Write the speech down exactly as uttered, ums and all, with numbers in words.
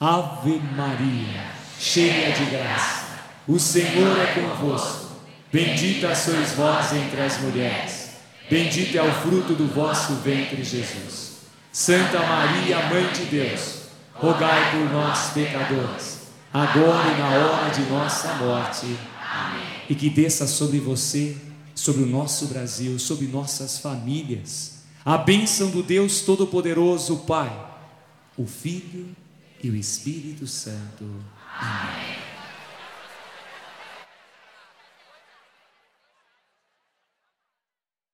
Ave Maria, cheia de graça, o Senhor é convosco. Bendita sois vós entre as mulheres, bendito é o fruto do vosso ventre, Jesus. Santa Maria, Mãe de Deus, rogai por nós, pecadores, agora e na hora de nossa morte. Amém. E que desça sobre você, sobre o nosso Brasil, sobre nossas famílias, a bênção do Deus Todo-Poderoso, Pai, o Filho e o Espírito Santo. Amém.